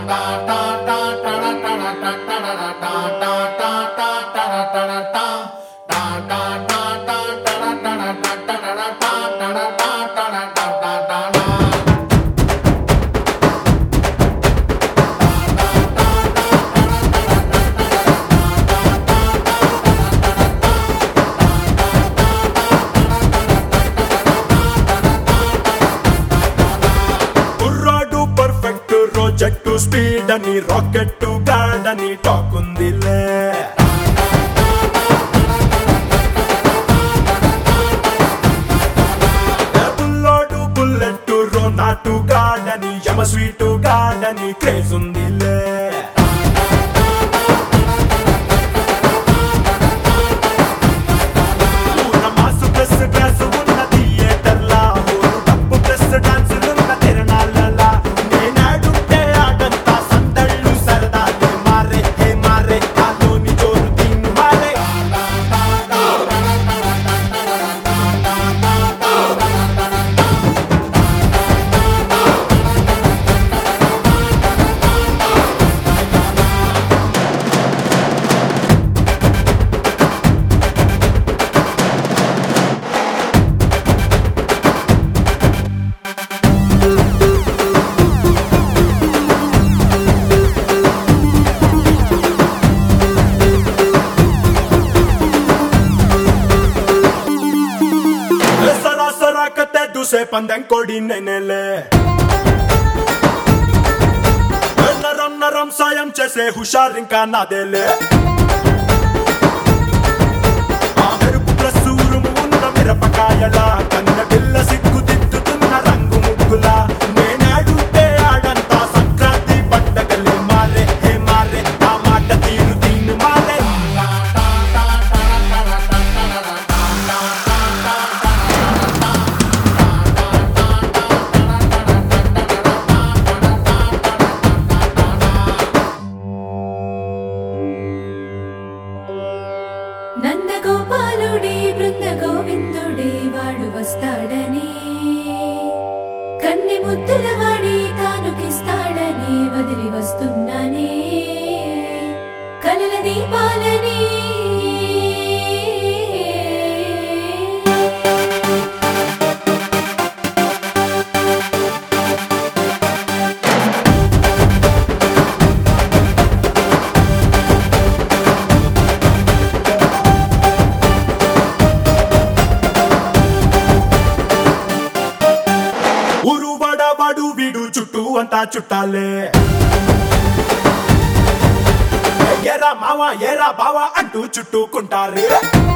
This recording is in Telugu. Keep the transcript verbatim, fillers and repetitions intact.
జట్టు స్పీడ్ అని రాకెట్ గాడ్ అని టాక్ ఉందిలే బుల్లోడు బుల్లెట్ రోనాటు గాడ్ అని యమ స్వీట్ గాడ్ అని క్రేజ్ ఉందిలే మాసు ప్లస్ క్లాస్ ఉన్న థియేటర్ లా డబ్బు ప్లస్ డాన్స్ ఉన్న తిరణాలలా दूसरे पंदं कोडी नेनेले नरम नरम सायम చేసే హుషార్ ఇంకా నాదేలే ఆ మెరుపు ప్లస్ ఉరుము ఉన్న మిరపకాయలా కన్న బిల్ల సిగ్గు దిద్దుతున్న రంగు ముగ్గులా నేనాడుతే ఆడంతా సంక్రాంతి పండగలే మారే హే మారే ఆ మాట తీరు తీను మారే నందగోపాలుడే బృంద గోవిందుడే వాడు వస్తాడని కన్ని ముద్దుల వాడి తానుకిస్తాడని వదిలి వస్తున్నానే కలల దీపాలని వాడు వీడు చుట్టూ అంతా చుట్టాలే ఎరా మావా ఎరా బావా అంటూ చుట్టూకుంటారే